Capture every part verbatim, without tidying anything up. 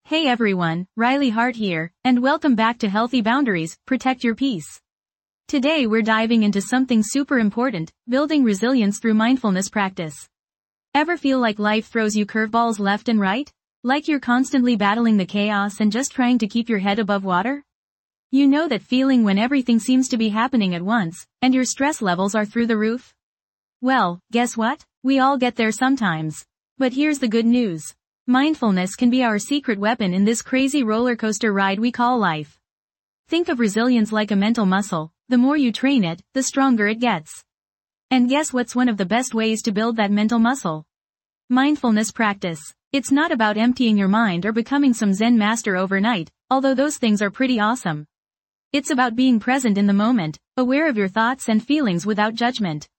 Hey everyone, Riley Hart here, and welcome back to Healthy Boundaries, Protect Your Peace. Today we're diving into something super important, building resilience through mindfulness practice. Ever feel like life throws you curveballs left and right? Like you're constantly battling the chaos and just trying to keep your head above water? You know that feeling when everything seems to be happening at once, and your stress levels are through the roof? Well, guess what? We all get there sometimes. But here's the good news. Mindfulness can be our secret weapon in this crazy roller coaster ride we call life. Think of resilience like a mental muscle. The more you train it, the stronger it gets. And guess what's one of the best ways to build that mental muscle? Mindfulness practice. It's not about emptying your mind or becoming some Zen master overnight, although those things are pretty awesome. It's about being present in the moment, aware of your thoughts and feelings without judgment.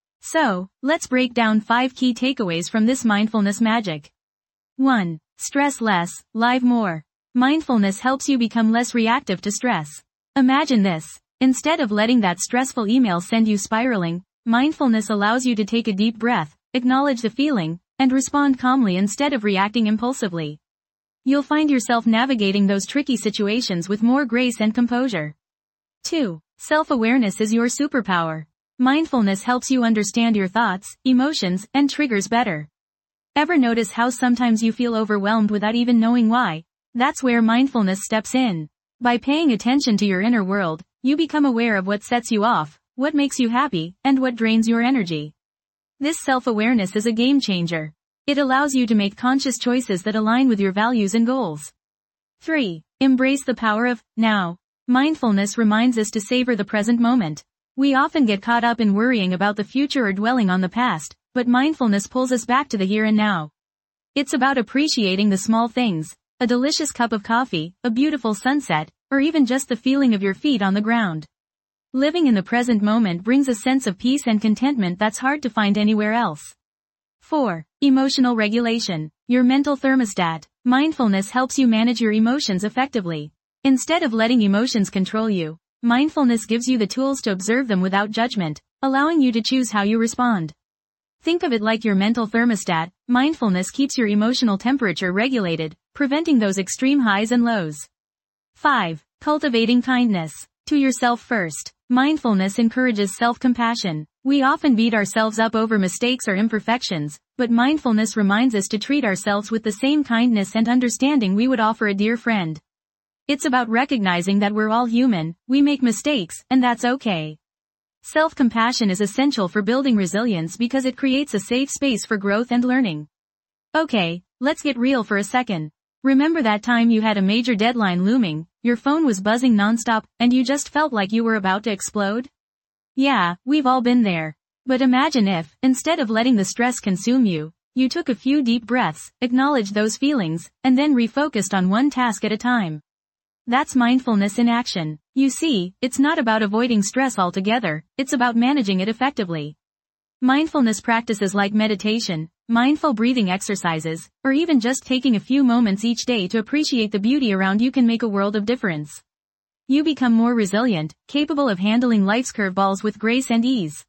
So, let's break down five key takeaways from this mindfulness magic. one. Stress less, live more. Mindfulness helps you become less reactive to stress. Imagine this. Instead of letting that stressful email send you spiraling, mindfulness allows you to take a deep breath, acknowledge the feeling, and respond calmly instead of reacting impulsively. You'll find yourself navigating those tricky situations with more grace and composure. two. Self-awareness is your superpower. Mindfulness helps you understand your thoughts, emotions, and triggers better. Ever notice how sometimes you feel overwhelmed without even knowing why? That's where mindfulness steps in. By paying attention to your inner world, you become aware of what sets you off, what makes you happy, and what drains your energy. This self-awareness is a game changer. It allows you to make conscious choices that align with your values and goals. three. Embrace the power of now. Mindfulness reminds us to savor the present moment. We often get caught up in worrying about the future or dwelling on the past, but mindfulness pulls us back to the here and now. It's about appreciating the small things, a delicious cup of coffee, a beautiful sunset, or even just the feeling of your feet on the ground. Living in the present moment brings a sense of peace and contentment that's hard to find anywhere else. four. Emotional regulation. Your mental thermostat. Mindfulness helps you manage your emotions effectively. Instead of letting emotions control you, mindfulness gives you the tools to observe them without judgment, allowing you to choose how you respond. Think of it like your mental thermostat. Mindfulness keeps your emotional temperature regulated, preventing those extreme highs and lows. five. Cultivating kindness. To yourself first. Mindfulness encourages self-compassion. We often beat ourselves up over mistakes or imperfections, but mindfulness reminds us to treat ourselves with the same kindness and understanding we would offer a dear friend. It's about recognizing that we're all human, we make mistakes, and that's okay. Self-compassion is essential for building resilience because it creates a safe space for growth and learning. Okay, let's get real for a second. Remember that time you had a major deadline looming, your phone was buzzing nonstop, and you just felt like you were about to explode? Yeah, we've all been there. But imagine if, instead of letting the stress consume you, you took a few deep breaths, acknowledged those feelings, and then refocused on one task at a time. That's mindfulness in action. You see, it's not about avoiding stress altogether, it's about managing it effectively. Mindfulness practices like meditation, mindful breathing exercises, or even just taking a few moments each day to appreciate the beauty around you can make a world of difference. You become more resilient, capable of handling life's curveballs with grace and ease.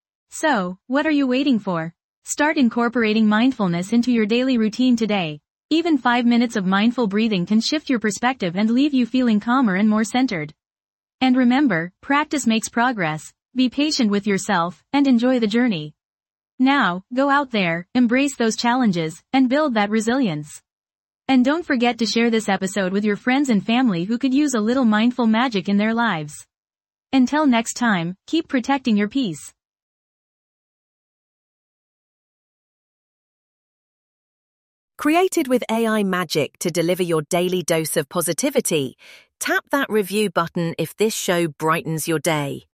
So, what are you waiting for? Start incorporating mindfulness into your daily routine today. Even five minutes of mindful breathing can shift your perspective and leave you feeling calmer and more centered. And remember, practice makes progress. Be patient with yourself, and enjoy the journey. Now, go out there, embrace those challenges, and build that resilience. And don't forget to share this episode with your friends and family who could use a little mindful magic in their lives. Until next time, keep protecting your peace. Created with A I magic to deliver your daily dose of positivity, tap that review button if this show brightens your day.